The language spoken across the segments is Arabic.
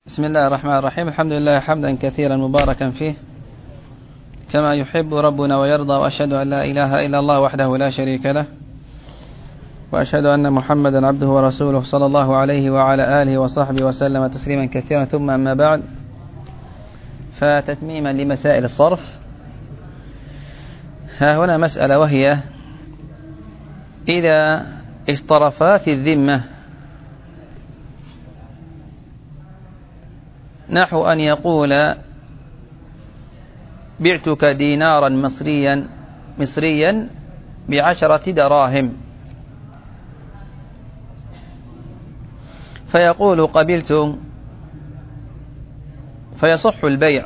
بسم الله الرحمن الرحيم. الحمد لله حمدا كثيرا مباركا فيه كما يحب ربنا ويرضى، وأشهد أن لا إله إلا الله وحده لا شريك له، وأشهد أن محمدا عبده ورسوله صلى الله عليه وعلى آله وصحبه وسلم تسليما كثيرا. ثم أما بعد، فتتميما لمسائل الصرف، ها هنا مسألة، وهي إذا اشترفا في الذمة، نحو أن يقول بعتك دينارا مصريا ب10 دراهم، فيقول قبلت، فيصح البيع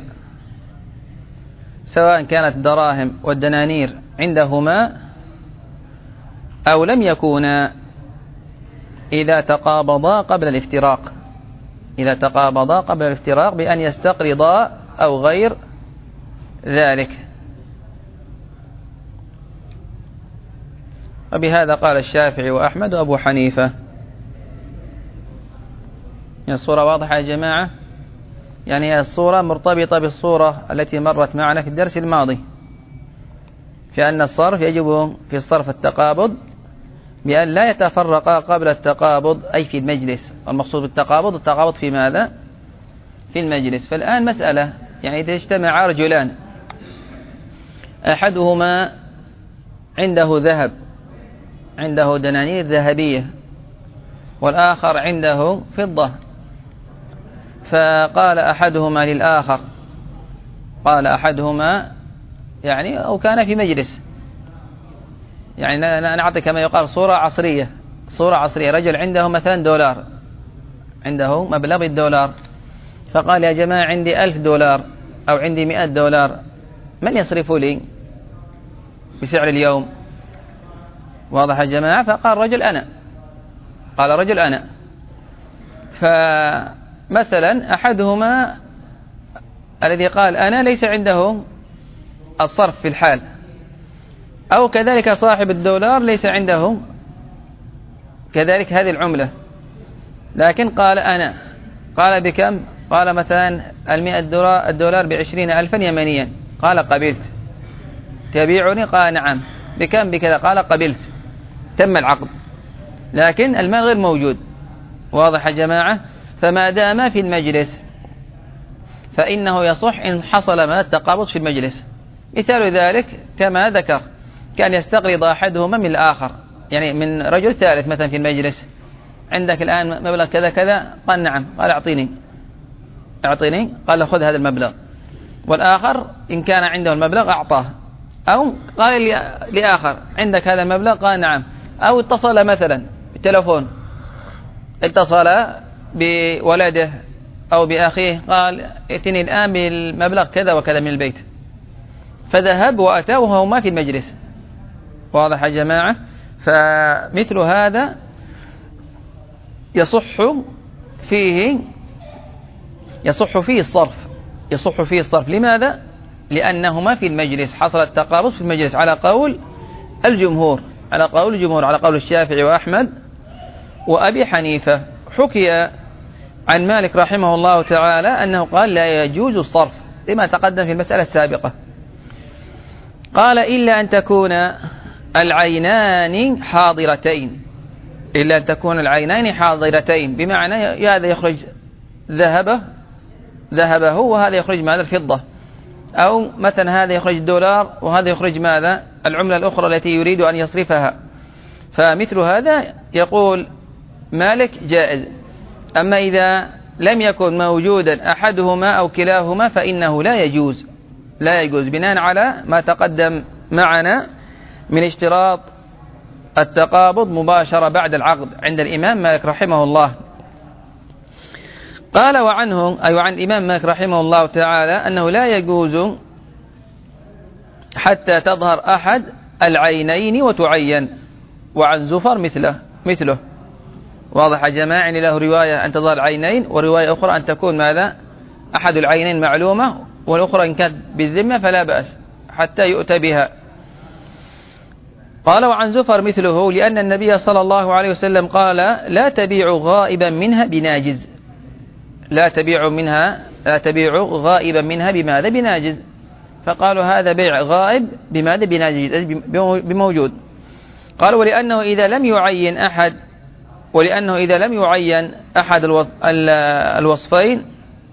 سواء كانت الدراهم والدنانير عندهما أو لم يكونا، إذا تقابضا قبل الافتراق، بأن يستقرضا أو غير ذلك. وبهذا قال الشافعي وأحمد وأبو حنيفة. الصورة واضحة يا جماعة؟ يعني الصورة مرتبطة بالصورة التي مرت معنا في الدرس الماضي، في أن الصرف يجب في الصرف التقابض بأن لا يتفرقا قبل التقابض، أي في المجلس. والمقصود بالتقابض التقابض في ماذا؟ في المجلس. فالآن مسألة، يعني إذا اجتمع رجلان، أحدهما عنده ذهب، عنده دنانير ذهبية، والآخر عنده فضة، فقال أحدهما للآخر، يعني أو كان في مجلس، يعني نعطي كما يقال صورة عصرية. رجل عنده مثلا دولار، عنده مبلغ الدولار، فقال يا جماعة عندي 1000 دولار أو عندي 100 دولار، من يصرف لي بسعر اليوم؟ واضح يا جماعة؟ فقال رجل أنا. فمثلا أحدهما الذي قال أنا ليس عنده الصرف في الحال، أو كذلك صاحب الدولار ليس عنده كذلك هذه العملة، لكن قال أنا. قال بكم؟ قال مثلا 100 الدولار ب20,000 يمنيا. قال قبلت. تبيعني؟ قال نعم. بكم؟ بكذا. قال قبلت. تم العقد، لكن المال غير موجود. واضح يا جماعة؟ فما دام في المجلس فإنه يصح إن حصل ما التقابض في المجلس. مثال ذلك كما ذكر، كان يستقرض أحدهما من الآخر، يعني من رجل ثالث مثلا في المجلس. عندك الآن مبلغ كذا كذا، قال نعم. قال أعطيني. قال خذ هذا المبلغ. والآخر إن كان عنده المبلغ أعطاه، أو قال لآخر عندك هذا المبلغ، قال نعم. أو اتصل مثلا بالتلفون، اتصل بولده أو بأخيه، قال ائتني الآن بالمبلغ كذا وكذا من البيت، فذهب وأتى وهو ما في المجلس. واضح يا جماعة؟ فمثل هذا يصح فيه الصرف. لماذا؟ لأنهما في المجلس، حصل التقابض في المجلس، على قول الجمهور، على قول الشافعي وأحمد وأبي حنيفة. حكي عن مالك رحمه الله تعالى أنه قال لا يجوز الصرف، لما تقدم في المسألة السابقة. قال إلا أن تكون العينان حاضرتين، بمعنى هذا يخرج ذهبه وهذا يخرج ماذا؟ الفضة. أو مثلا هذا يخرج الدولار وهذا يخرج ماذا؟ العملة الأخرى التي يريد أن يصرفها. فمثل هذا يقول مالك جائز. أما إذا لم يكن موجودا أحدهما أو كلاهما فإنه لا يجوز بناء على ما تقدم معنا من اشتراط التقابض مباشرة بعد العقد عند الإمام مالك رحمه الله. قال وعنه، أي عن الإمام مالك رحمه الله تعالى، أنه لا يجوز حتى تظهر أحد العينين وتعين، وعن زفر مثله. واضح يا جماعة؟ يعني له رواية أن تظهر العينين، ورواية أخرى أن تكون ماذا؟ أحد العينين معلومة، والأخرى إن كانت بالذمة فلا بأس حتى يؤتى بها. قال وعن زفر مثله، لأن النبي صلى الله عليه وسلم قال لا تبيع غائبا منها بناجز. لا تبيع غائبا منها بماذا؟ بناجز. فقالوا هذا بيع غائب بماذا؟ بناجز بموجود. قالوا ولأنه إذا لم يعين أحد الوصفين،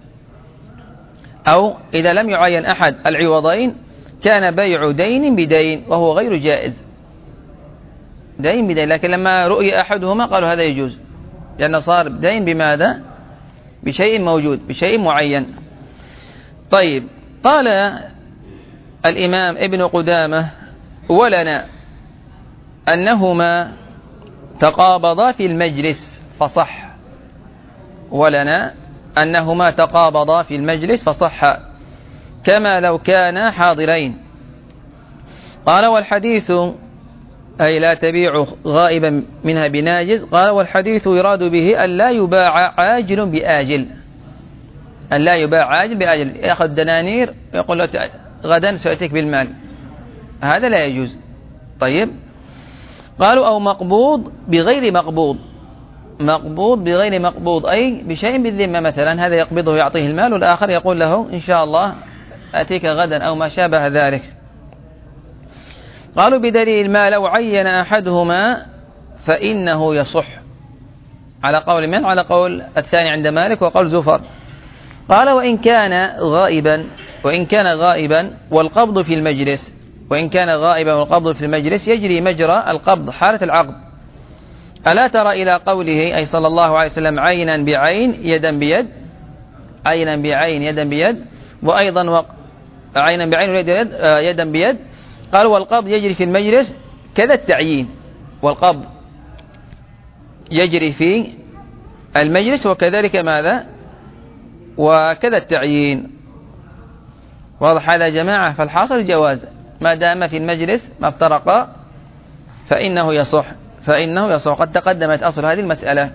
أو إذا لم يعين أحد العوضين، كان بيع دين بدين وهو غير جائز. دين بدين، لكن لما رؤي أحدهما قالوا هذا يجوز، لأنه صار دين بماذا؟ بشيء موجود، بشيء معين. طيب، قال الإمام ابن قدامة: ولنا أنهما تقابضا في المجلس فصح. ولنا أنهما تقابضا في المجلس فصح كما لو كانا حاضرين. قال والحديث أي لا تبيع غائبا منها بناجز. قال والحديث يراد به أن لا يباع عاجل بآجل، أن لا يباع عاجل بآجل، يأخذ دنانير ويقول له غدا سأتيك بالمال، هذا لا يجوز. طيب، قالوا أو مقبوض بغير مقبوض. مقبوض بغير مقبوض أي بشيء بالذمة، مثلا هذا يقبضه يعطيه المال، والآخر يقول له إن شاء الله أتيك غدا أو ما شابه ذلك. قالوا بدليل ما لو عين أحدهما فإنه يصح، على قول من؟ على قول الثاني عند مالك وقول زفر. قال وإن كان غائبا والقبض في المجلس، وإن كان غائبا والقبض في المجلس يجري مجرى القبض حالة العقد. ألا ترى إلى قوله أي صلى الله عليه وسلم: عينا بعين يدا بيد، عينا بعين يدا بيد، وأيضا عينا بعين يدا بيد. قال والقبض يجري في المجلس كذا التعيين، والقبض يجري في المجلس وكذلك ماذا؟ وكذا التعيين. واضح هذا يا جماعة؟ فالحاصل الجواز ما دام في المجلس ما افترقا فإنه يصح، قد تقدمت أصل هذه المسألة.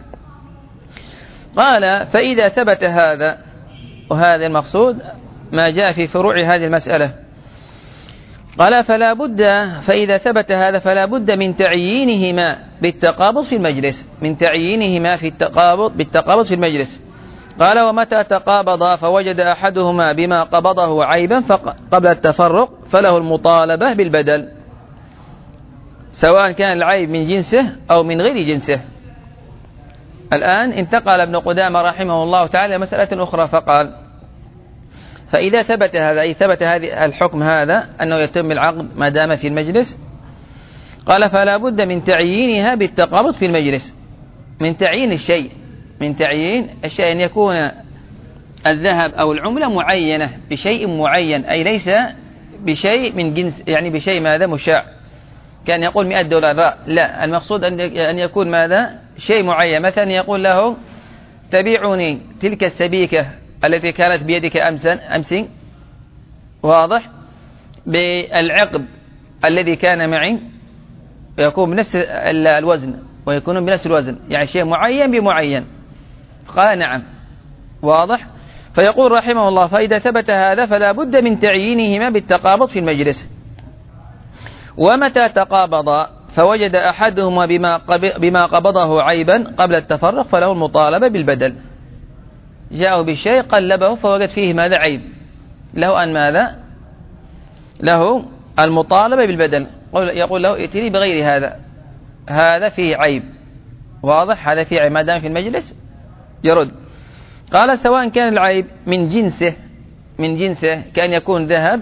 قال فإذا ثبت هذا، وهذا المقصود ما جاء في فروع هذه المسألة. قال فإذا ثبت هذا فلا بد من تعيينهما بالتقابض في المجلس، بالتقابض في المجلس. قال ومتى تقابضا فوجد أحدهما بما قبضه عيبا قبل التفرق فله المطالبة بالبدل، سواء كان العيب من جنسه أو من غير جنسه. الآن انتقل ابن قدامة رحمه الله تعالى مسألة أخرى، فقال فإذا ثبت هذا، أي ثبت هذا الحكم هذا أنه يتم العقد ما دام في المجلس، قال فلا بد من تعيينها بالتقابض في المجلس، من تعيين الشيء أن يكون الذهب أو العملة معينة بشيء معين، أي ليس بشيء من جنس، يعني بشيء ماذا؟ مشاع، كان يقول $100، لا، المقصود أن يكون ماذا؟ شيء معين. مثلا يقول له تبيعني تلك السبيكة التي كانت بيدك أمس، واضح، بالعقد الذي كان معي، يكون بنفس الوزن ويكون بنفس الوزن، يعني شيء معين بمعين. قال نعم، واضح. فيقول رحمه الله فإذا ثبت هذا فلا بد من تعيينهما بالتقابض في المجلس. ومتى تقابضا فوجد أحدهما بما قبضه عيبا قبل التفرق فله المطالبة بالبدل. جاءوا بالشيء قلبه فوجد فيه ماذا؟ عيب، له أن ماذا؟ له المطالبة بالبدل. يقول له ائتني بغير هذا فيه عيب، واضح، هذا فيه عيب، ما دام في المجلس يرد. قال سواء كان العيب من جنسه كان يكون ذهب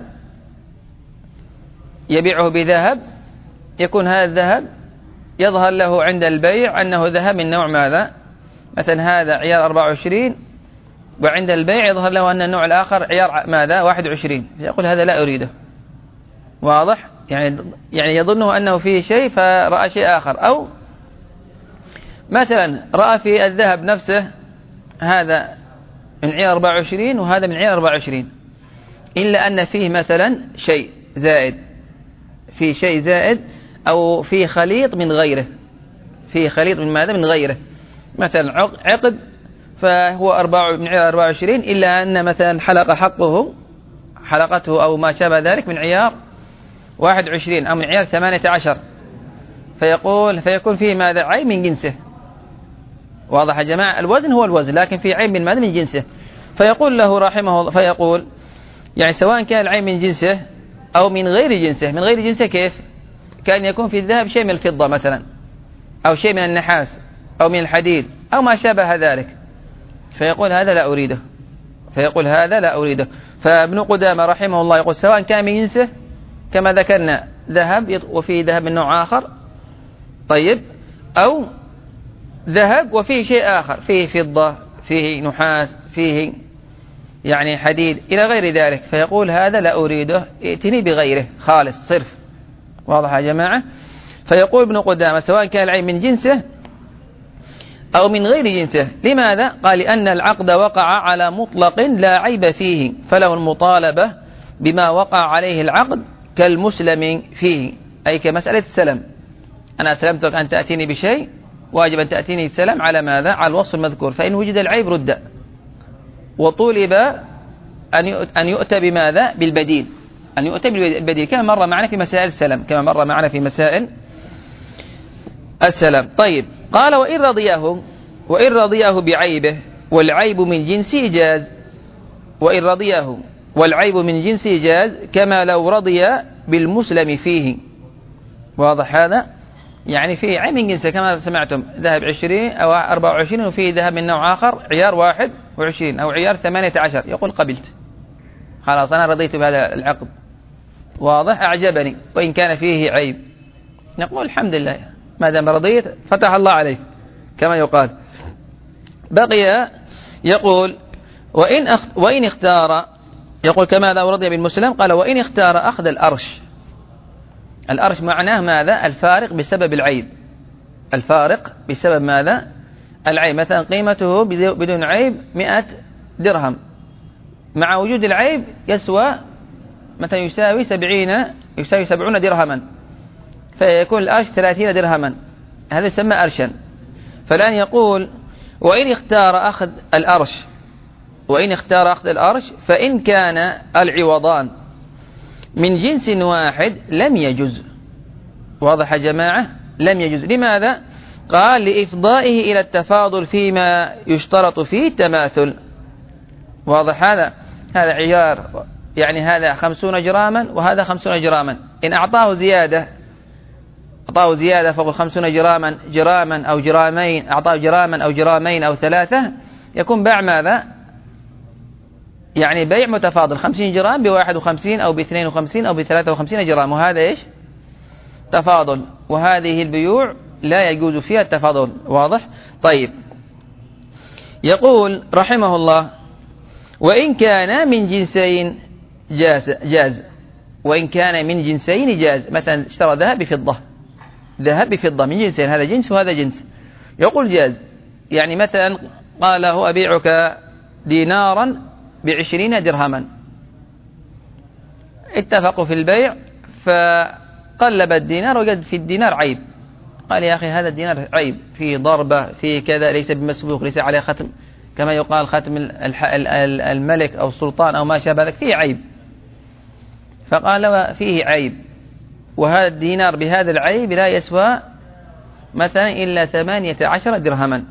يبيعه بذهب، يكون هذا الذهب يظهر له عند البيع أنه ذهب من نوع ماذا؟ مثلا هذا عيار 24، وعند البيع يظهر له أن النوع الآخر عيار ماذا؟ 21، فيقول هذا لا أريده، واضح، يعني يظنه أنه فيه شيء فرأى شيء آخر. أو مثلا رأى في الذهب نفسه هذا من عيار 24 وهذا من عيار 24، إلا أن فيه مثلا شيء زائد، أو فيه خليط من غيره، من غيره، مثلا عقد فهو من عيار 24، إلا أن مثلا حلقته أو ما شابه ذلك من عيار 21 أو من عيار 18، فيكون فيه ماذا؟ عيب من جنسه، واضح يا جماعة؟ الوزن هو الوزن، لكن في عيب من ماذا؟ من جنسه. فيقول له رحمه الله، فيقول يعني سواء كان العيب من جنسه أو من غير جنسه. من غير جنسه كيف؟ كان يكون في الذهب شيء من الفضة مثلا، أو شيء من النحاس أو من الحديد أو ما شابه ذلك، فيقول هذا لا أريده، فيقول هذا لا أريده. فابن قدامة رحمه الله يقول سواء كان من جنسه كما ذكرنا ذهب وفيه ذهب من نوع آخر، طيب، أو ذهب وفيه شيء آخر، فيه فضة، فيه نحاس، فيه يعني حديد إلى غير ذلك، فيقول هذا لا أريده، ائتني بغيره خالص صرف. واضح يا جماعة؟ فيقول ابن قدامة سواء كان العين من جنسه أو من غير جنسه. لماذا؟ قال لأن العقد وقع على مطلق لا عيب فيه، فله المطالبة بما وقع عليه العقد كالمسلم فيه، أي كمسألة السلم. أنا أسلمتك أن تأتيني بشيء، واجب أن تأتيني السلم على ماذا؟ على الوصف المذكور، فإن وجد العيب رد، وطولب أن يؤتى بماذا؟ بالبديل، أن يؤتى بالبديل كما مر معنا في مسائل السلم، كما مر معنا في مسائل السلم. طيب، قال وإن رضياه بعيبه والعيب من جنسه جاز. وإن رضياه والعيب من جنسه جاز كما لو رضي بالمسلم فيه. واضح هذا؟ يعني فيه عيب من جنسه كما سمعتم، ذهب 20 أو 24 وفيه ذهب من نوع آخر عيار 21 أو عيار 18، يقول قبلت، خلاص أنا رضيت بهذا العقد، واضح، أعجبني وإن كان فيه عيب، نقول الحمد لله ما دام رضيت فتح الله عليك كما يقال. بقي يقول وإن اختار، يقول كما لو رضي بالمسلم، قال وإن اختار أخذ الأرش. الأرش معناه ماذا؟ الفارق بسبب العيب، الفارق بسبب ماذا؟ العيب. مثلا قيمته بدون عيب 100 درهم، مع وجود العيب يسوى مثلا يساوي 70 درهما، فيكون الأرش 30 درهما، هذا يسمى أرشا. فالآن يقول وإن اختار أخذ الأرش فإن كان العوضان من جنس واحد لم يجوز. واضح يا جماعة؟ لم يجوز. لماذا؟ قال لإفضائه إلى التفاضل فيما يشترط فيه التماثل. واضح هذا عيار، يعني هذا 50 جراما وهذا 50 جراما، إن أعطاه زيادة فوق 50 جراما أو جرامين، أعطاه جراما أو جرامين أو 3، يكون باع ماذا؟ يعني بيع متفاضل، 50 جرام ب51 أو ب52 أو ب53 جرام، وهذا إيش؟ تفاضل، وهذه البيوع لا يجوز فيها التفاضل. واضح؟ طيب، يقول رحمه الله وإن كان من جنسين جاز. وإن كان من جنسين جاز، مثلا اشترى ذهب بفضة من جنسين، هذا جنس وهذا جنس، يقول جاز. يعني مثلا قال له أبيعك دينارا ب20 درهما، اتفقوا في البيع، فقلب الدينار وجد في الدينار عيب، قال يا أخي هذا الدينار عيب، فيه ضربة، فيه كذا، ليس بمسبوق، ليس عليه ختم، كما يقال ختم الملك أو السلطان أو ما شابه ذلك، فيه عيب. فقال له فيه عيب، وهذا الدينار بهذا العيب لا يسوى مثلا إلا 18 درهما،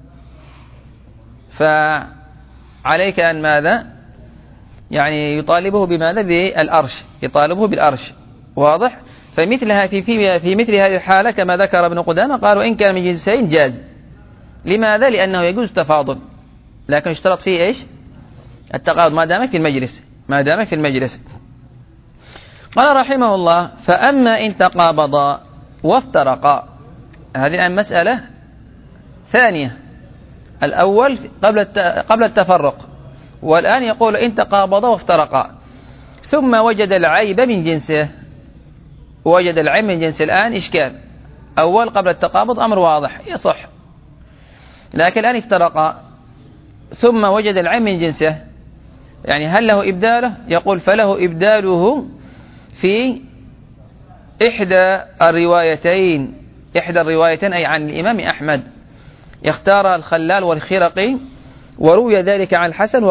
فعليك أن ماذا؟ يعني يطالبه بماذا؟ بالأرش، يطالبه بالأرش. واضح؟ فمثلها في مثل هذه الحالة كما ذكر ابن قدامة، قالوا إن كان من جنسين جاز. لماذا؟ لأنه يجوز التفاضل، لكن اشترط فيه إيش؟ التقاضي ما دام في المجلس. قال رحمه الله فأما إن تقابضا وافترقا. هذه الآن مسألة ثانية، الأول قبل التفرق، والآن يقول إن تقابضا وافترقا ثم وجد العيب من جنسه. الآن إشكال، أول قبل التقابض أمر واضح يصح، لكن الآن افترقا ثم وجد العيب من جنسه، يعني هل له إبداله؟ يقول فله إبداله في إحدى الروايتين أي عن الإمام أحمد، يختارها الخلال والخرقي، وروي ذلك عن الحسن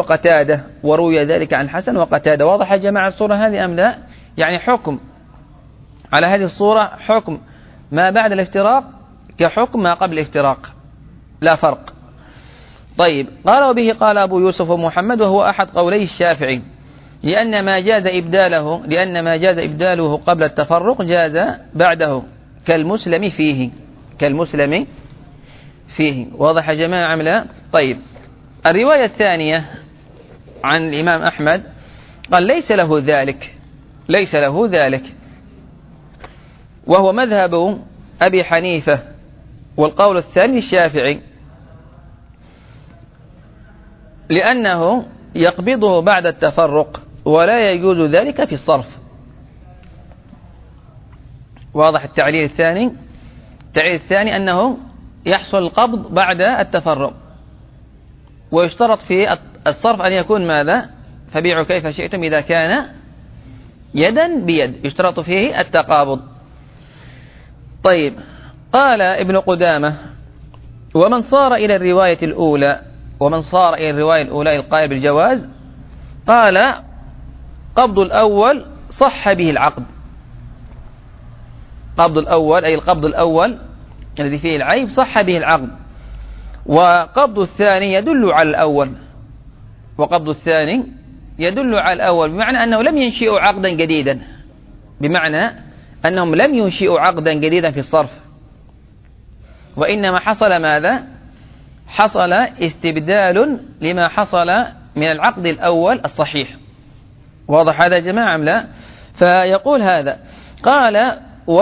وقتادة. واضح يا جماعة الصورة هذه أم لا؟ يعني حكم على هذه الصورة، حكم ما بعد الافتراق كحكم ما قبل الافتراق. لا فرق. طيب، قال وبه قال أبو يوسف ومحمد، وهو أحد قولي الشافعي، لأن ما جاز إبداله قبل التفرق جاز بعده كالمسلم فيه. واضح يا جماعة أم لا؟ طيب، الرواية الثانية عن الإمام أحمد قال ليس له ذلك، وهو مذهب أبي حنيفة، والقول الثاني الشافعي، لأنه يقبضه بعد التفرق ولا يجوز ذلك في الصرف. واضح التعليل الثاني؟ التعليل الثاني أنه يحصل القبض بعد التفرق، ويشترط في الصرف أن يكون ماذا؟ فبيعوا كيف شئتم إذا كان يدا بيد، يشترط فيه التقابض. طيب، قال ابن قدامة: ومن صار إلى الرواية الأولى القائل بالجواز، قال: قبض الأول صح به العقد. قبض الأول أي القبض الأول الذي فيه العيب صح به العقد، وقبض الثاني يدل على الأول، بمعنى أنه لم ينشئوا عقدا جديدا، بمعنى أنهم لم ينشئوا عقدا جديدا في الصرف، وإنما حصل ماذا؟ حصل استبدال لما حصل من العقد الأول الصحيح. واضح هذا يا جماعة أم لا؟ فيقول هذا، قال: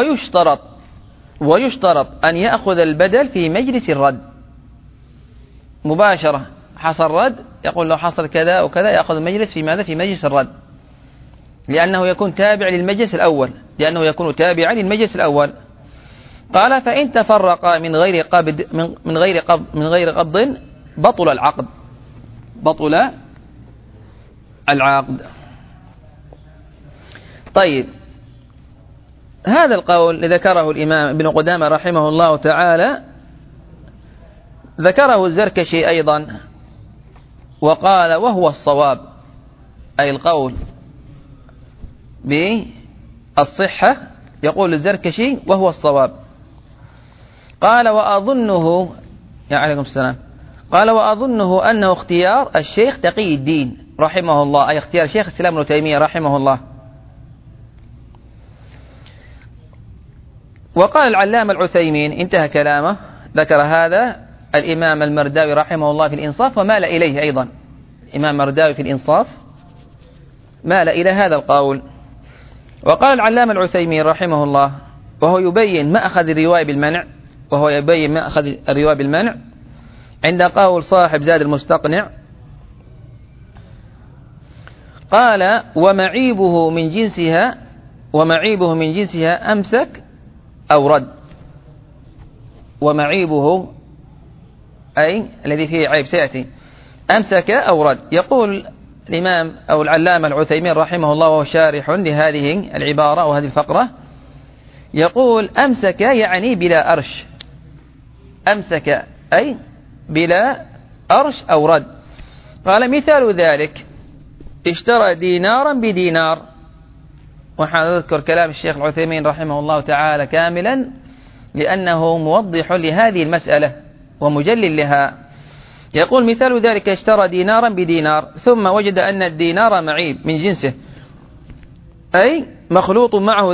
ويشترط أن يأخذ البدل في مجلس الرد مباشرة. حصل رد، يقول له حصل كذا وكذا، يأخذ المجلس في ماذا؟ في مجلس الرد، لأنه يكون تابع للمجلس الأول. قال: فإن تفرق من غير قبض بطل العقد. طيب، هذا القول ذكره الإمام ابن قدامة رحمه الله تعالى، ذكره الزركشي أيضا، وقال: وهو الصواب، أي القول بالصحة، يقول الزركشي وهو الصواب. قال: وأظنه عليكم السلام. قال: وأظنه أنه اختيار الشيخ تقي الدين رحمه الله، أي اختيار شيخ الإسلام ابن تيمية رحمه الله. وقال العلامة العثيمين، انتهى كلامه، ذكر هذا الإمام المرداوي رحمه الله في الإنصاف، ومال إليه أيضا. الإمام المرداوي في الإنصاف مال إلى هذا القول. وقال العلامة العثيمين رحمه الله، وهو يبين مأخذ الرواية بالمنع عند قول صاحب زاد المستقنع، قال: ومعيبه من جنسها أمسك أو رد. ومعيبه أي الذي فيه عيب سيأتي، أمسك أو رد. يقول الإمام أو العلامة العثيمين رحمه الله، وهو شارح لهذه العبارة وهذه الفقرة، يقول: أمسك يعني بلا أرش، أمسك أي بلا أرش أو رد. قال: مثال ذلك اشترى دينارا بدينار. ونحن نذكر كلام الشيخ العثيمين رحمه الله تعالى كاملا، لأنه موضح لهذه المسألة ومجلل لها. يقول: مثال ذلك اشترى دينارا بدينار، ثم وجد أن الدينار معيب من جنسه، أي مخلوط معه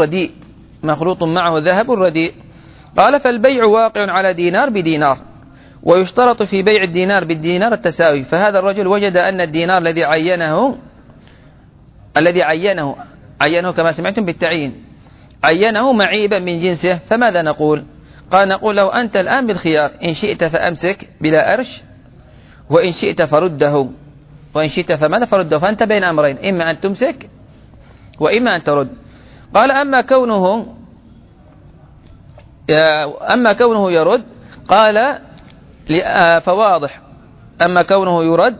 الذهب الرديء. قال: فالبيع واقع على دينار بدينار، ويشترط في بيع الدينار بالدينار التساوي. فهذا الرجل وجد أن الدينار الذي عينه كما سمعتم بالتعيين، عينه معيبا من جنسه، فماذا نقول؟ قال: نقول له: أنت الآن بالخيار، إن شئت فأمسك بلا أرش، وإن شئت فرده، فماذا فرده؟ فأنت بين أمرين، إما أن تمسك وإما أن ترد. قال: أما كونه يرد، قال: فواضح. أما كونه يرد،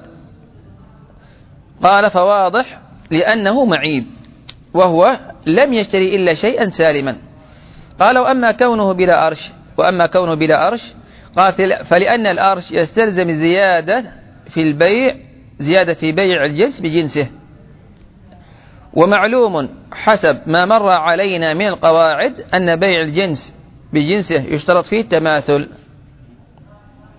قال: فواضح لأنه معيب، وهو لم يشتري إلا شيئا سالما. قال: وأما كونه بلا أرش، قال: فلأن الأرش يستلزم زيادة في بيع الجنس بجنسه، ومعلوم حسب ما مر علينا من القواعد أن بيع الجنس بجنسه يشترط فيه التماثل.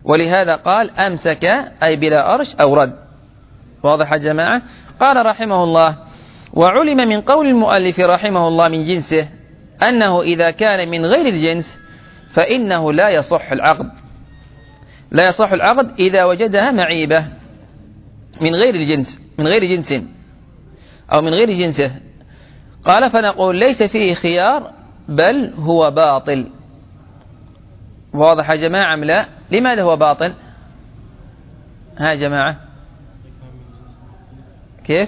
ولهذا قال أمسك أي بلا أرش أو رد. واضح يا جماعة؟ قال رحمه الله: وعلم من قول المؤلف رحمه الله من جنسه أنه إذا كان من غير الجنس فإنه لا يصح العقد. لا يصح العقد إذا وجدها معيبة من غير الجنس، من غير جنس أو من غير جنسه. قال: فنقول ليس فيه خيار بل هو باطل. واضح يا جماعة أم لا؟ لماذا هو باطل؟ ها يا جماعة كيف؟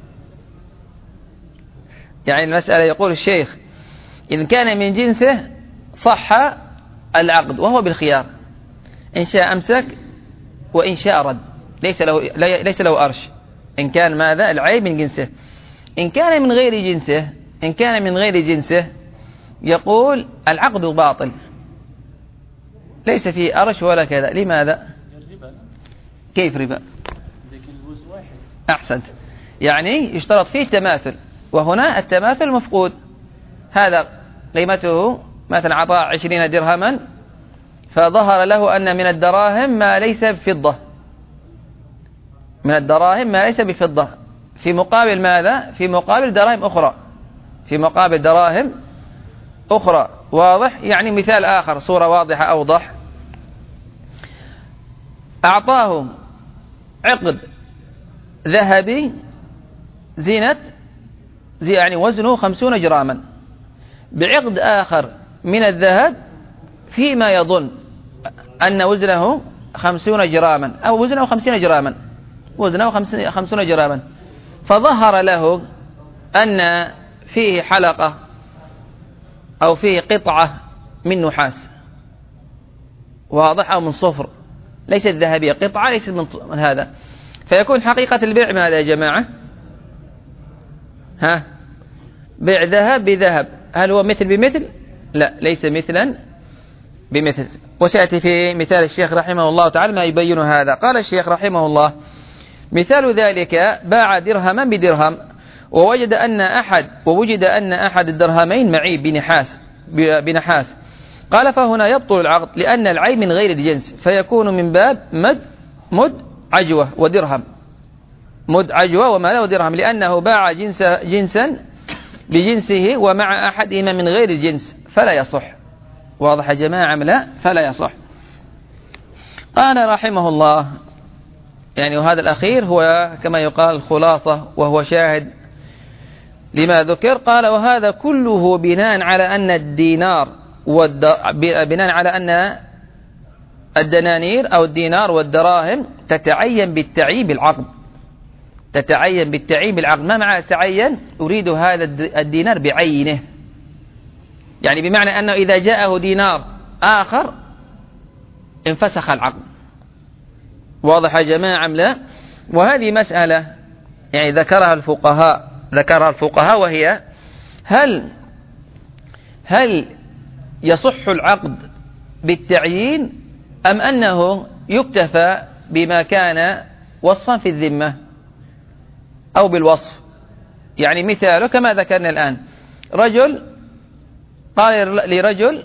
يعني المسألة يقول الشيخ إن كان من جنسه صح العقد وهو بالخيار، إن شاء أمسك وإن شاء رد، ليس له أرش. إن كان ماذا؟ العيب من جنسه. إن كان من غير جنسه، إن كان من غير جنسه يقول العقد باطل، ليس فيه أرش ولا كذا. لماذا؟ كيف ربا؟ أحسنت، يعني يشترط فيه التماثل، وهنا التماثل مفقود. هذا قيمته مثلا عطاء 20 درهما، فظهر له أن من الدراهم ما ليس بفضة، من الدراهم ما ليس بفضة، في مقابل ماذا؟ في مقابل دراهم أخرى، في مقابل دراهم أخرى. واضح؟ يعني مثال آخر، صورة واضحة أوضح: أعطاه عقد ذهبي زينة يعني وزنه 50 جراما، بعقد آخر من الذهب فيما يظن أن وزنه 50 جراما أو وزنه 50 جراما، وزنه 50 جراما، فظهر له أن فيه حلقة أو فيه قطعة من نحاس، واضح، أو من صفر، ليست ذهبية، قطعة ليست من هذا، فيكون حقيقة البيع ماذا يا جماعة؟ ها؟ بيع ذهب بذهب. هل هو مثل بمثل؟ لا، ليس مثلا بمثل. وسيأتي في مثال الشيخ رحمه الله تعالى ما يبين هذا. قال الشيخ رحمه الله: مثال ذلك باع درهما بدرهم ووجد أن أحد الدرهمين معيب بنحاس. قال: فهنا يبطل العقد لأن العيب من غير الجنس، فيكون من باب مد عجوة ودرهم، مد عجوة وما له درهم، لأنه باع جنسا بجنسه ومع أحدهما من غير الجنس، فلا يصح. واضح يا جماعة أم لا؟ فلا يصح. قال رحمه الله، يعني وهذا الأخير هو كما يقال خلاصة وهو شاهد لما ذكر. قال: وهذا كله بناء على أن بناء على أن الدنانير أو الدينار والدراهم تتعين بالتعيين بالعقد. تتعين بالتعيين بالعقد. ما معنى تعين؟ أريد هذا الدينار بعينه، يعني بمعنى أنه إذا جاءه دينار آخر انفسخ العقد. واضح يا جماعة أم لا؟ وهذه مسألة يعني ذكرها الفقهاء وهي هل يصح العقد بالتعيين أم أنه يكتفى بما كان وصفا في الذمة أو بالوصف؟ يعني مثاله كما ذكرنا الآن، رجل قال لرجل: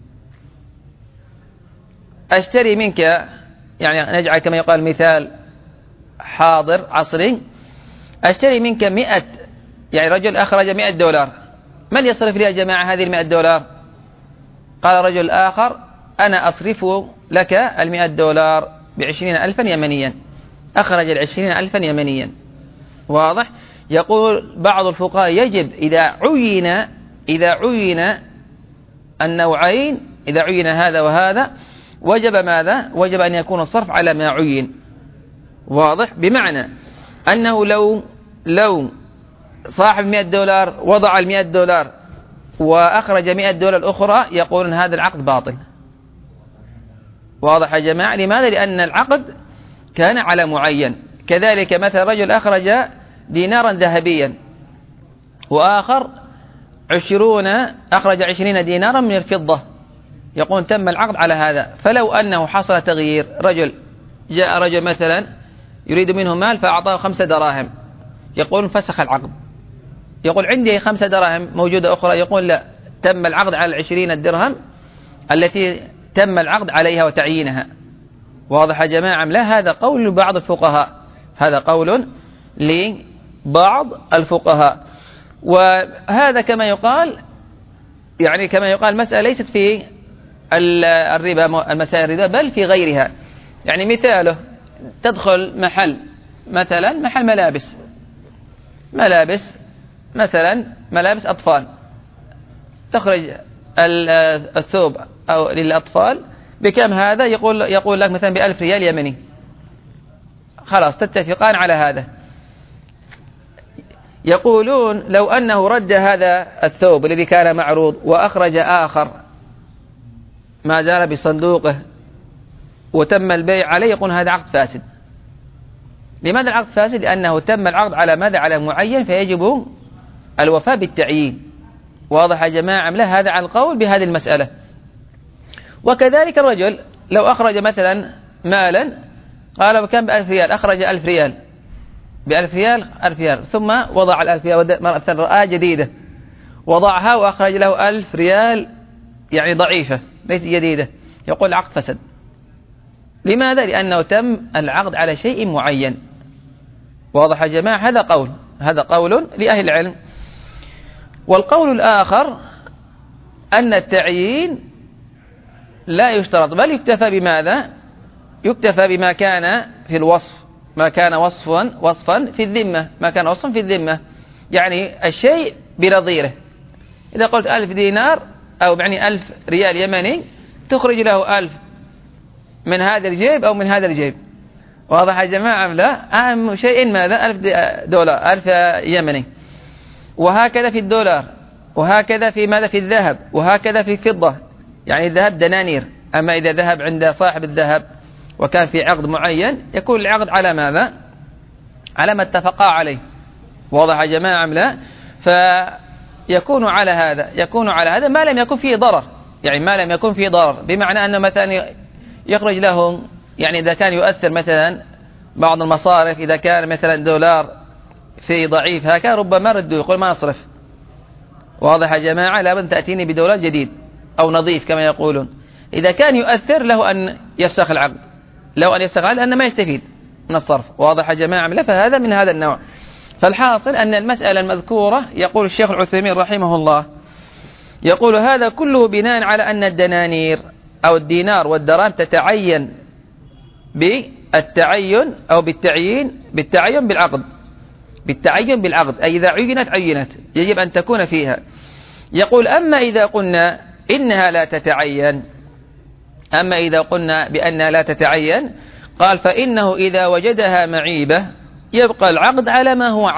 أشتري منك، يعني نجعل كما يقال مثال حاضر عصري، أشتري منك 100، يعني رجل أخرج $100، من يصرف لي يا جماعة هذه $100؟ قال رجل آخر: أنا أصرف لك $100 ب20,000 يمنيا. أخرج 20,000 يمنيا. واضح؟ يقول بعض الفقهاء يجب إذا عين النوعين، إذا عين هذا وهذا، وجب ماذا؟ وجب أن يكون الصرف على ما عين. واضح؟ بمعنى أنه لو صاحب $100 وضع $100 وأخرج $100 أخرى، يقولون هذا العقد باطل. واضح يا جماعة؟ لماذا؟ لأن العقد كان على معين. كذلك مثلا رجل أخرج دينارا ذهبيا وآخر أخرج 20 دينارا من الفضة، يقول تم العقد على هذا. فلو أنه حصل تغيير، جاء رجل مثلا يريد منه مال فأعطاه 5 دراهم، يقول فسخ العقد. يقول عندي 5 دراهم موجودة أخرى، يقول لا، تم العقد على 20 درهم التي تم العقد عليها وتعيينها. واضح يا جماعة؟ لا، هذا قول لبعض الفقهاء، هذا قول لبعض الفقهاء. وهذا كما يقال، يعني كما يقال مسألة ليست في الربا، المسائل الربا، بل في غيرها. يعني مثاله تدخل محل، مثلا محل ملابس مثلا ملابس أطفال، تخرج الثوب أو للأطفال بكم هذا؟ يقول لك مثلا ب1000 ريال يمني، خلاص تتفقان على هذا. يقولون لو أنه رد هذا الثوب الذي كان معروض وأخرج آخر ما زال بصندوقه وتم البيع عليه، يقول هذا عقد فاسد. لماذا العقد فاسد؟ لأنه تم العقد على ماذا؟ على معين، فيجب الوفاء بالتعيين. واضح يا جماعة؟ لا، هذا عن القول بهذه المسألة. وكذلك الرجل لو أخرج مثلا مالا، قال بكم؟ ب1000 ريال، أخرج 1000 ريال، ب1000 ريال 1000 ريال، ثم وضع 1000 ريال مرة رآها جديدة، وضعها وأخرج له 1000 ريال يعني ضعيفة ليست جديدة، يقول العقد فسد. لماذا؟ لأنه تم العقد على شيء معين. واضح يا جماعة؟ هذا قول لأهل العلم. والقول الآخر أن التعيين لا يشترط، بل يكتفى بماذا؟ يكتفى بما كان في الوصف، ما كان وصفا في الذمة، ما كان وصفا في الذمة، يعني الشيء بنظيره. إذا قلت 1000 دينار أو يعني 1000 ريال يمني، تخرج له 1000 من هذا الجيب أو من هذا الجيب. واضح يا جماعة؟ لا، أهم شيء ماذا؟ 1000 دولار، 1000 يمني. وهكذا في الدولار، وهكذا في ماذا؟ في الذهب، وهكذا في الفضة. يعني الذهب دنانير. أما إذا ذهب عند صاحب الذهب وكان في عقد معين، يكون العقد على ماذا؟ على ما اتفقا عليه. واضح يا جماعة؟ لا، فيكون على هذا ما لم يكن فيه ضرر. يعني ما لم يكن فيه ضرر، بمعنى أنه مثلا يخرج لهم، يعني إذا كان يؤثر مثلا بعض المصارف، إذا كان مثلا دولار في ضعيف هكذا، ربما ردوا، يقول ما أصرف. واضح يا جماعة؟ لابد تأتيني بدولار جديد أو نظيف كما يقولون. إذا كان يؤثر له أن يفسخ العقد، لأنه ما يستفيد من الصرف. واضح يا جماعة؟ لا، فهذا من هذا النوع. فالحاصل أن المسألة المذكورة، يقول الشيخ العثيمين رحمه الله، يقول هذا كله بناء على أن الدنانير أو الدينار والدراهم تتعين بالتعين أو بالتعين بالعقد، أي إذا عينت يجب أن تكون فيها. يقول أما إذا قلنا إنها لا تتعين، بأنها لا تتعين، قال فإنه إذا وجدها معيبة يبقى العقد على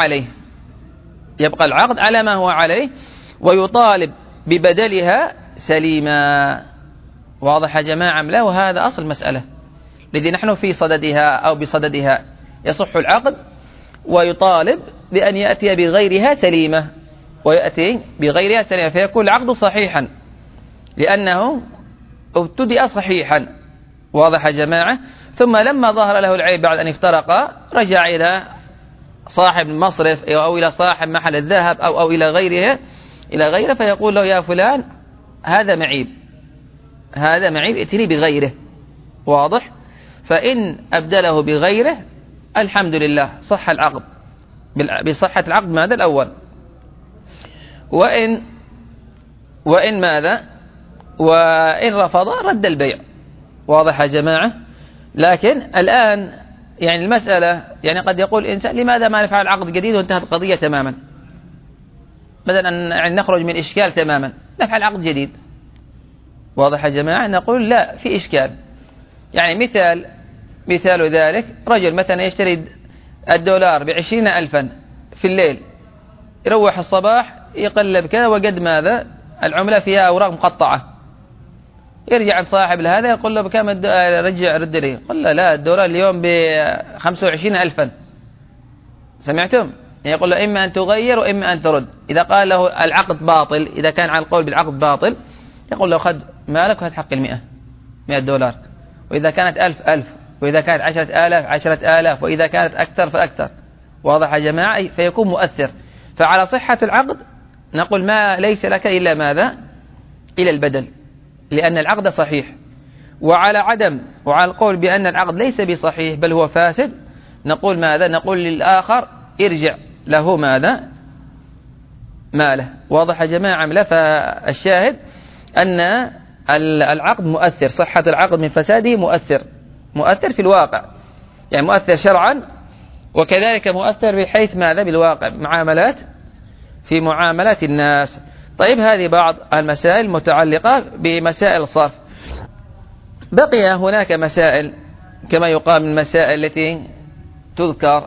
ما هو عليه، ويطالب ببدلها سليما. واضح يا جماعة؟ لا، وهذا أصل المسألة الذي نحن في صددها أو بصددها. يصح العقد ويطالب بأن يأتي بغيرها سليمة، فيكون العقد صحيحا لأنه ابتدأ صحيحا. واضح يا جماعة؟ ثم لما ظهر له العيب بعد أن افترقا، رجع إلى صاحب المصرف أو إلى صاحب محل الذهب أو إلى غيره، فيقول له يا فلان هذا معيب، ائتني بغيره. واضح؟ فإن أبدله بغيره الحمد لله، صح العقد بصحة العقد ماذا؟ الأول. وإن رفض رد البيع. واضح يا جماعة؟ لكن الآن يعني المسألة، يعني قد يقول الإنسان لماذا ما نفعل عقد جديد وانتهت القضية تماما، بدل أن يعني نخرج من إشكال تماما نفعل عقد جديد. واضح يا جماعة؟ نقول لا، في إشكال. يعني مثال ذلك، رجل مثلا يشتري الدولار ب20,000 في الليل، يروح الصباح يقلب كذا وقد ماذا؟ العملة فيها أوراق مقطعة. يرجع عند صاحب هذا يقول له بكم رجع رد لي، قل له لا، الدولار اليوم ب25,000. سمعتم؟ يقول له إما أن تغير وإما أن ترد. إذا قال له العقد باطل، إذا كان على القول بالعقد باطل، يقول له خذ مالك وهات حق 100 دولار. وإذا كانت 1000 وإذا كانت 10,000 10,000، وإذا كانت أكثر فأكثر. واضح يا جماعة؟ فيكون مؤثر. فعلى صحة العقد نقول ما ليس لك إلا ماذا؟ إلى البدل، لأن العقد صحيح. وعلى القول بأن العقد ليس بصحيح بل هو فاسد، نقول ماذا؟ نقول للآخر ارجع له ماذا؟ ماله. واضح يا جماعة؟ فالشاهد أن العقد مؤثر، صحة العقد من فساده مؤثر في الواقع، يعني مؤثر شرعا، وكذلك مؤثر بحيث ماذا؟ بالواقع، في معاملات الناس. طيب، هذه بعض المسائل المتعلقة بمسائل الصرف. بقي هناك مسائل كما يقال من المسائل التي تذكر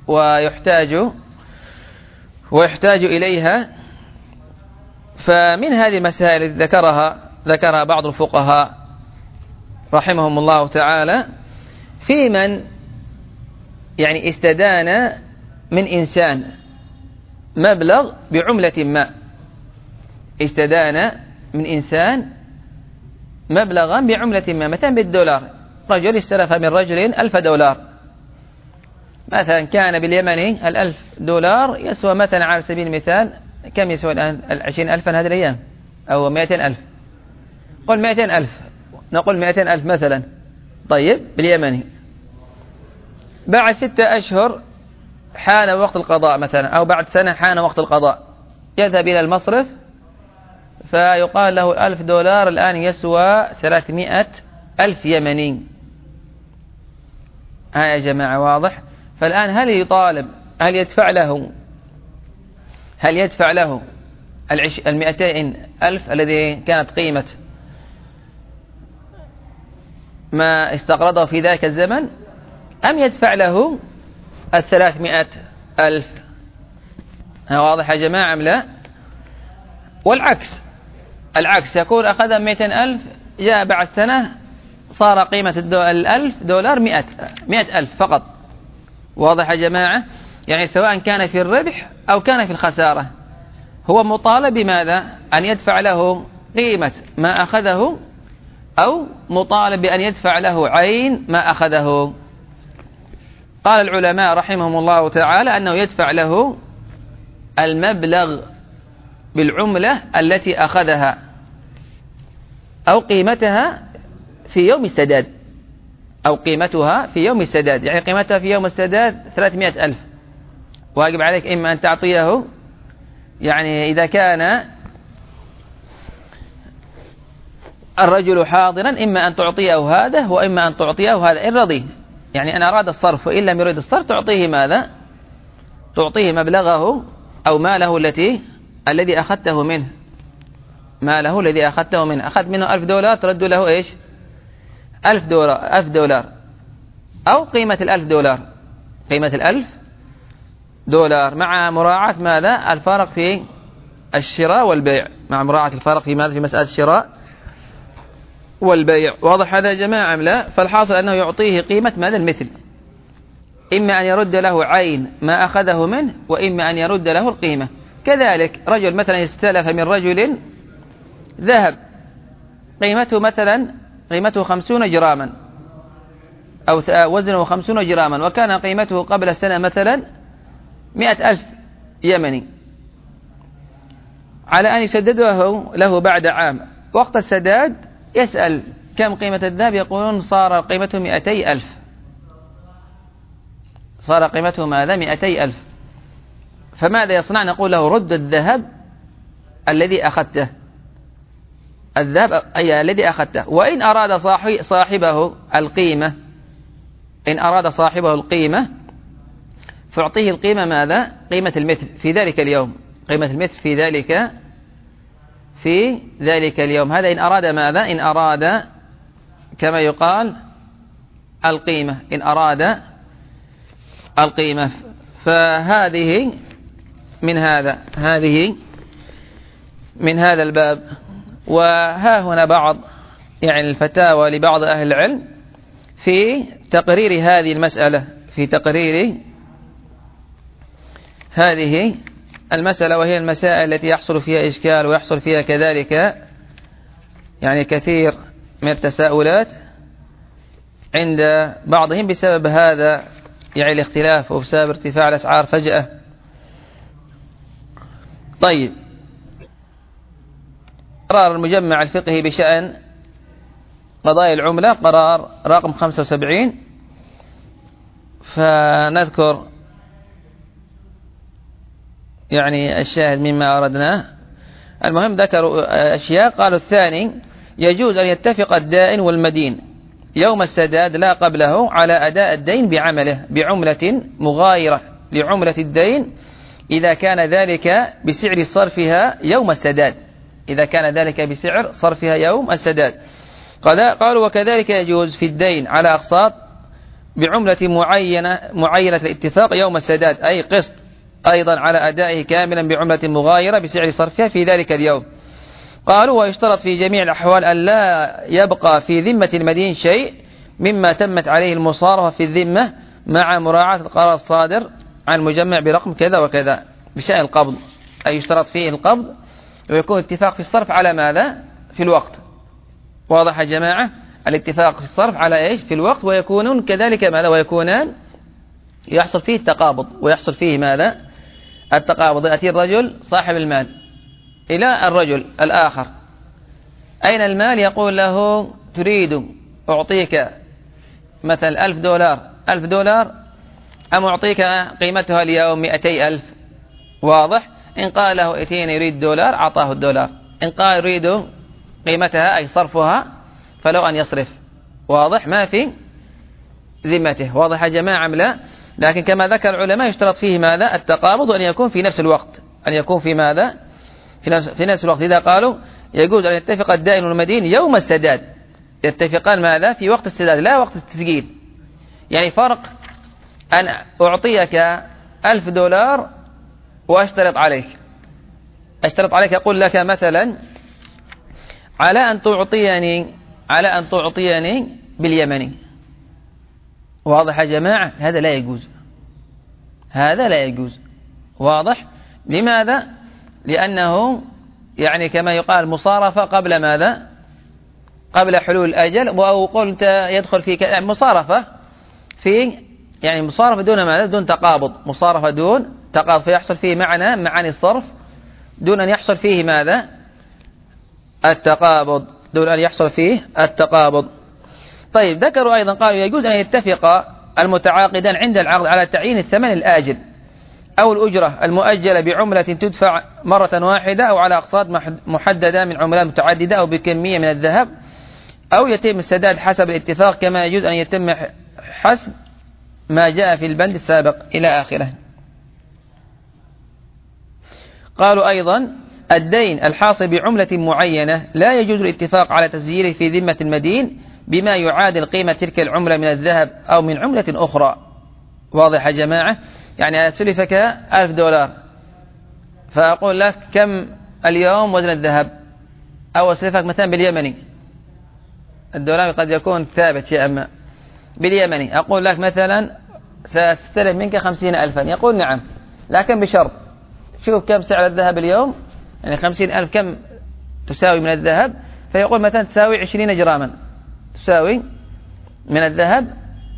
ويحتاج إليها. فمن هذه المسائل التي ذكرها بعض الفقهاء رحمهم الله تعالى في من يعني استدان من إنسان مبلغ بعملة ما، استدان من إنسان مبلغا بعملة ما، مثلا بالدولار. رجل استلف من رجل $1000 مثلا، كان باليمن $1000 يسوى مثلا على سبيل المثال كم يسوى الآن؟ 20,000 هذه الأيام، أو 200,000. قل 200,000، نقول 200,000 مثلا. طيب، باليمني بعد 6 أشهر حان وقت القضاء مثلا، أو بعد سنة حان وقت القضاء، يذهب إلى المصرف فيقال له $1000 الآن يسوى 300,000 يمني. ها يا جماعة واضح؟ فالآن هل يدفع له 200,000 الذي كانت قيمة ما استقرضه في ذاك الزمن، أم يدفع له 300,000؟ ها واضح يا جماعة أم لا؟ والعكس، يكون أخذ 200,000، جاء بعد سنة صار قيمة $1,000 100,000 فقط. واضح يا جماعة؟ يعني سواء كان في الربح أو كان في الخسارة، هو مطالب بماذا؟ أن يدفع له قيمة ما أخذه، أو مطالب بأن يدفع له عين ما أخذه. قال العلماء رحمهم الله تعالى أنه يدفع له المبلغ بالعملة التي أخذها، أو قيمتها في يوم السداد، يعني قيمتها في يوم السداد 300,000. واجب عليك إما أن تعطيه، يعني إذا كان الرجل حاضرا إما أن تعطيه هذا وإما أن تعطيه هذا إن رضي، يعني أن أراد الصرف وإن لم يريد الصرف تعطيه ماذا؟ تعطيه مبلغه أو ماله الذي أخذته منه، أخذ منه $1000 ترد له إيش؟ $1000 أو قيمة $1000، مع مراعاة ماذا؟ الفارق في الشراء والبيع، في ماذا؟ في مسألة الشراء والبيع. واضح هذا يا جماعة أم لا؟ فالحاصل أنه يعطيه قيمة ماذا؟ المثل، إما أن يرد له عين ما أخذه منه، وإما أن يرد له القيمة. كذلك رجل مثلا استلف من رجل ذهب قيمته 50 جراما، أو وزنه 50 جراما، وكان قيمته قبل سنة مثلا 100,000 يمني، على أن يسدده له بعد عام. وقت السداد يسأل كم قيمة الذهب، يقولون صار قيمته 200,000، صار قيمته ماذا؟ 200,000. فماذا يصنع؟ نقول له رد الذهب الذي أخذته، الذي أخذته. وإن أراد صاحبه القيمة، فأعطيه القيمة ماذا؟ قيمة المثل في ذلك اليوم، في ذلك اليوم. هذا إن أراد ماذا؟ إن أراد كما يقال القيمة، فهذه من هذا الباب. وها هنا بعض يعني الفتاوى لبعض أهل العلم في تقرير هذه المسألة، وهي المسائل التي يحصل فيها إشكال ويحصل فيها كذلك يعني كثير من التساؤلات عند بعضهم بسبب هذا يعني الاختلاف، وبسبب ارتفاع الأسعار فجأة. طيب، قرار المجمع الفقهي بشأن قضايا العملة قرار رقم 75. فنذكر يعني الشاهد مما أردناه. المهم ذكروا أشياء. قالوا الثاني يجوز أن يتفق الدائن والمدين يوم السداد لا قبله على أداء الدين بعمله بعملة مغايرة لعملة الدين إذا كان ذلك بسعر صرفها يوم السداد، إذا كان ذلك بسعر صرفها يوم السداد. قالوا وكذلك يجوز في الدين على أقساط بعملة معينة الاتفاق يوم السداد، أي قسط أيضا على أدائه كاملا بعملة مغايرة بسعر صرفها في ذلك اليوم. قالوا ويشترط في جميع الأحوال أن لا يبقى في ذمة المدين شيء مما تمت عليه المصارفة في الذمة مع مراعاة القرار الصادر عن مجمع برقم كذا وكذا بشأن القبض، أي يشترط فيه القبض ويكون اتفاق في الصرف على ماذا؟ في الوقت. واضح يا جماعة؟ الاتفاق في الصرف على إيش؟ في الوقت. ويكونون كذلك ماذا؟ ويكونان يحصل فيه التقابض، ويحصل فيه ماذا؟ التقابض. يأتي الرجل صاحب المال إلى الرجل الآخر، أين المال؟ يقول له تريد أعطيك مثلا $1000 أم أعطيك قيمتها اليوم 200,000. واضح؟ إن قال له 200 يريد $، أعطاه $. إن قال يريد قيمتها أي صرفها فلو أن يصرف. واضح؟ ما في ذمته. واضح يا جماعة أم لا؟ لكن كما ذكر العلماء يشترط فيه ماذا؟ التقابض، وأن يكون في نفس الوقت، أن يكون في ماذا؟ في نفس الوقت. إذا قالوا يجوز أن يتفق الدائن والمدين يوم السداد، يتفقان ماذا؟ في وقت السداد لا وقت التسجيل. يعني فرق أن أعطيك $1000 وأشترط عليك، أقول لك مثلا على أن تعطيني باليمني. واضح يا جماعة؟ هذا لا يجوز، هذا لا يجوز. واضح؟ لماذا؟ لأنه يعني كما يقال مصارفة قبل ماذا؟ قبل حلول الأجل. أو قلت يدخل في يعني مصارفة مصارفة دون ماذا؟ دون تقابض، مصارفة دون تقابض، فيحصل فيه معاني الصرف دون أن يحصل فيه ماذا؟ التقابض، دون أن يحصل فيه التقابض. طيب ذكروا أيضا قالوا يجوز أن يتفق المتعاقدان عند العقد على تعيين الثمن الآجل أو الأجرة المؤجلة بعملة تدفع مرة واحدة أو على أقساط محددة من عملات متعددة أو بكمية من الذهب، أو يتم السداد حسب الاتفاق، كما يجوز أن يتم حسب ما جاء في البند السابق إلى آخره. قالوا أيضا الدين الحاصل بعملة معينة لا يجوز الاتفاق على تسجيله في ذمة المدين بما يعادل قيمة تلك العملة من الذهب أو من عملة أخرى. واضح يا جماعة؟ يعني أسلفك $1000 فأقول لك كم اليوم وزن الذهب، أو أسلفك مثلا باليمني، الدولار قد يكون ثابت شيئا ما، باليمني أقول لك مثلا سأستلف منك 50,000. يقول نعم، لكن بشرط شوف كم سعر الذهب اليوم، يعني 50,000 كم تساوي من الذهب؟ فيقول مثلا تساوي 20 جراما، تساوي من الذهب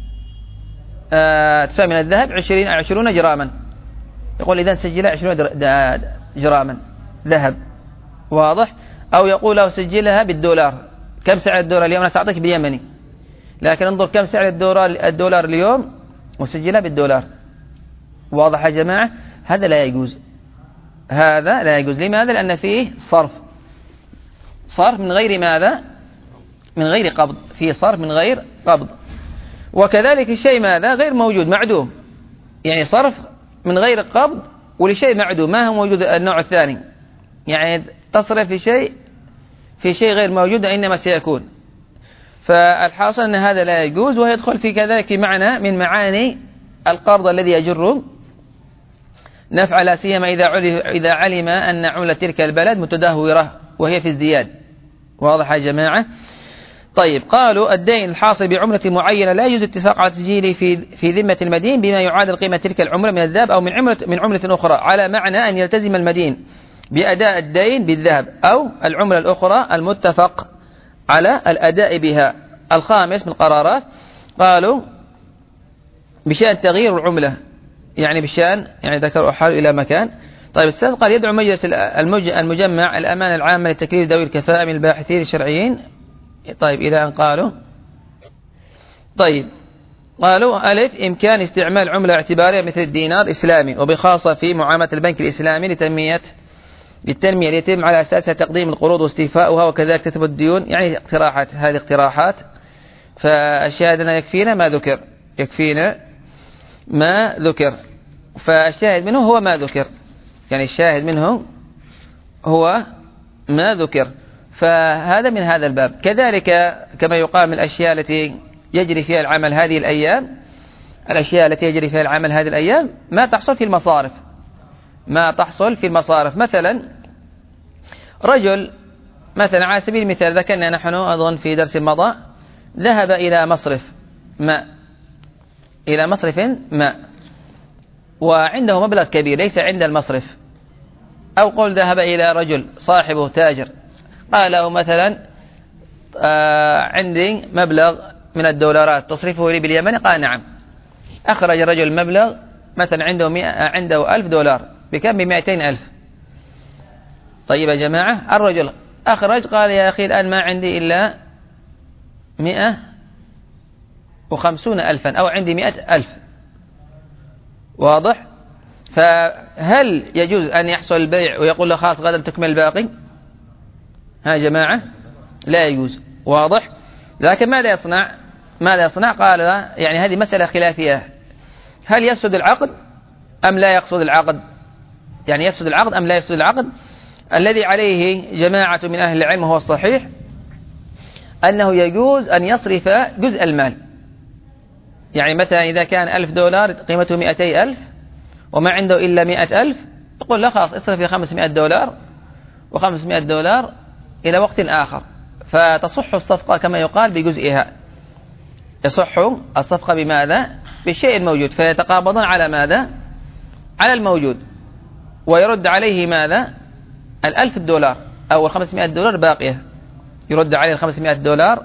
20 جراما. يقول إذا سجلها 20 جراما ذهب. واضح؟ أو يقول له سجلها $. كم سعر $؟ اليوم أنا سأعطيك باليمني، لكن انظر كم سعر $. اليوم وسجلها $. واضح يا جماعة؟ هذا لا يجوز، هذا لا يجوز. لماذا؟ لأن فيه صرف من غير ماذا؟ من غير قبض، فيه صرف من غير قبض. وكذلك الشيء ماذا؟ غير موجود، معدوم، يعني صرف من غير قبض ولشيء معدوم. ما هو موجود النوع الثاني؟ يعني تصرف في شيء غير موجود إنما سيكون. فالحاصل أن هذا لا يجوز، ويدخل في كذلك معنى من معاني القرض الذي يجر نفع، لا سيما إذا علم أن عملة تلك البلد متدهورة وهي في ازدياد. واضح يا جماعة؟ طيب قالوا الدين الحاصل بعملة معينة لا يجوز اتفاق على تسجيله في ذمة المدين بما يعادل قيمة تلك العملة من الذهب أو من عملة أخرى، على معنى أن يلتزم المدين بأداء الدين بالذهب أو العملة الأخرى المتفق على الأداء بها. الخامس من قرارات قالوا بشأن تغيير العملة، يعني بشأن ذكروا حال إلى مكان. طيب السادس قال يدعو مجلس المجمع الأمانة العامة لتكليف ذوي الكفاءة من الباحثين الشرعيين طيب إلى أن قالوا طيب قالوا ألف إمكان استعمال عملة اعتبارية مثل الدينار إسلامي وبخاصة في معاملة البنك الإسلامي للتنمية يتم على أساسها تقديم القروض واستيفاؤها وكذلك تثبت الديون. يعني اقتراحات، هذه اقتراحات، فالشاهد أنه يكفينا ما ذكر فالشاهد منه هو ما ذكر، يعني الشاهد منه هو ما ذكر. فهذا من هذا الباب. كذلك كما يقال من الأشياء التي يجري فيها العمل هذه الأيام، ما تحصل في المصارف. مثلا رجل مثلا على سبيل المثال ذكرنا نحن أظن في درس مضى ذهب إلى مصرف ماء وعنده مبلغ كبير ليس عند المصرف، أو قل ذهب إلى رجل صاحبه تاجر قال له مثلا عندي مبلغ من الدولارات تصرفه لي باليمن، قال نعم. أخرج الرجل المبلغ مثلا عنده 1000 دولار بكم؟ ب200,000. طيب يا جماعة، الرجل أخرج قال يا أخي الآن ما عندي إلا 150,000 أو عندي 100,000. واضح؟ فهل يجوز أن يحصل البيع ويقول له خلاص غدا تكمل الباقي؟ ها يا جماعة، لا يجوز. واضح؟ لكن ماذا يصنع؟ قال يعني هذه مسألة خلافية، هل يفسد العقد أم لا يفسد العقد؟ يعني يفسد العقد أم لا يفسد العقد؟ الذي عليه جماعة من أهل العلم هو الصحيح أنه يجوز أن يصرف جزء المال. يعني مثلا إذا كان 1000 دولار قيمته 200,000 وما عنده إلا 100,000، يقول له خلاص اصرف لي 500 دولار و500 دولار إلى وقت آخر، فتصح الصفقة كما يقال بجزئها. يصح الصفقة بماذا؟ بالشيء الموجود، فيتقابضون على ماذا؟ على الموجود، ويرد عليه ماذا؟ 1000 دولار أو 500 دولار باقية، يرد عليه 500 دولار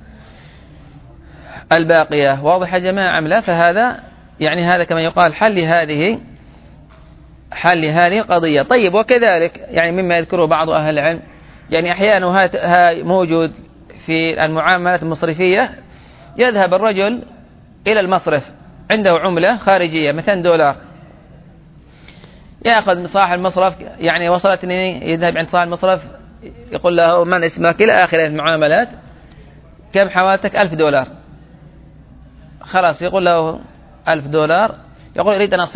الباقية. واضح يا جماعة أم لا؟ فهذا يعني هذا كما يقال حل لهذه القضية. طيب وكذلك يعني مما يذكره بعض أهل العلم، يعني أحيانا موجود في المعاملات المصرفية، يذهب الرجل إلى المصرف عنده عملة خارجية مثلا دولار، يأخذ من صاحب المصرف، يعني وصلتني يذهب عند صاحب المصرف يقول له من اسمك إلى آخر المعاملات، كم حوالتك؟ 1000 دولار. خلاص يقول له 1000 دولار، يقول أريد أن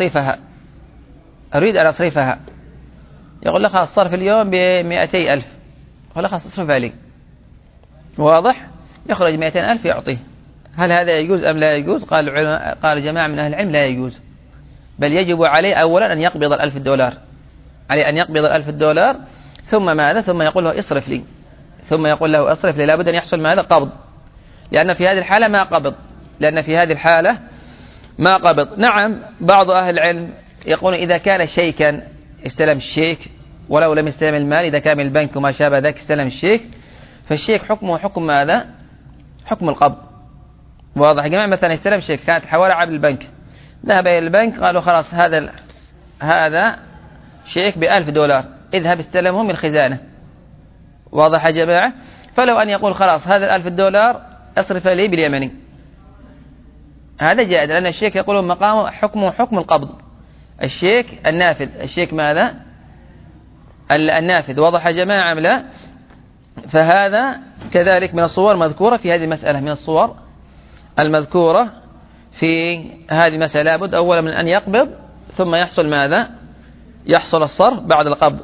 أصرفها. يقول له خلاص صرف اليوم ب200,000، يقول له خلاص اصرفها لي. واضح؟ يخرج 200,000 يعطيه. هل هذا يجوز أم لا يجوز؟ قال جماعة من أهل العلم لا يجوز، بل يجب عليه أولا أن يقبض 1000 دولار، عليه أن يقبض 1000 دولار، ثم ماذا؟ ثم يقول له اصرف لي، لابد أن يحصل ماذا؟ قبض، لأن في هذه الحالة ما قبض. نعم، بعض أهل العلم يقول إذا كان شيكا استلم الشيك ولو لم يستلم المال، إذا كان من البنك وما شابه ذلك استلم الشيك، فالشيك حكمه حكم ماذا؟ حكم القبض. واضح يا جماعة؟ مثلا استلم شيك كانت حوالة عبد البنك، ذهب إلى البنك قالوا خلاص هذا شيك ب1000 دولار، اذهب استلمه من الخزانة. واضح يا جماعة؟ فلو أن يقول خلاص هذا 1000 دولار اصرف لي باليمني، هذا جائز، لأن الشيك يقولون مقامه حكمه حكم القبض، الشيك النافذ، الشيك ماذا؟ النافذ. واضح يا جماعة أم لا؟ فهذا كذلك من الصور المذكورة في هذه المسألة، من الصور المذكورة في هذه المسألة. لابد أولا من أن يقبض، ثم يحصل ماذا؟ يحصل الصرف بعد القبض،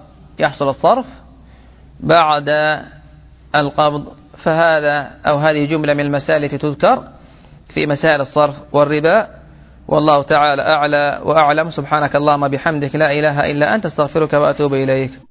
فهذا أو هذه جملة من المسائل التي تذكر في مسائل الصرف والربا. والله تعالى أعلى وأعلم. سبحانك اللهم بحمدك لا إله إلا أنت، استغفرك وأتوب إليك.